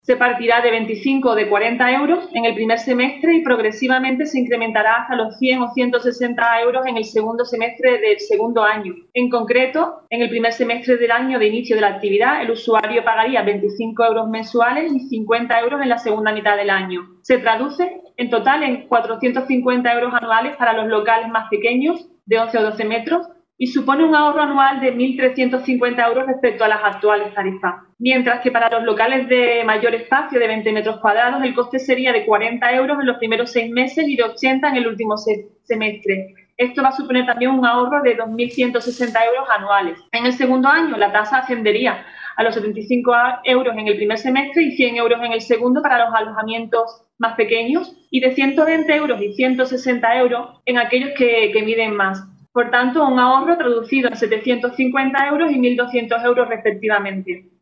Se partirá de 25 o de 40 euros en el primer semestre y progresivamente se incrementará hasta los 100 o 160 euros en el segundo semestre del segundo año. En concreto, en el primer semestre del año de inicio de la actividad, el usuario pagaría 25 euros mensuales y 50 euros en la segunda mitad del año. Se traduce en total en 450 euros anuales para los locales más pequeños, de 11 o 12 metros, y supone un ahorro anual de 1.350 euros respecto a las actuales tarifas. Mientras que para los locales de mayor espacio, de 20 metros cuadrados, el coste sería de 40 euros en los primeros 6 meses y de 80 en el último semestre. Esto va a suponer también un ahorro de 2.160 euros anuales. En el segundo año, la tasa ascendería a los 75 euros en el primer semestre y 100 euros en el segundo para los alojamientos más pequeños y de 120 euros y 160 euros en aquellos que miden más. Por tanto, un ahorro traducido en 750 euros y 1.200 euros respectivamente.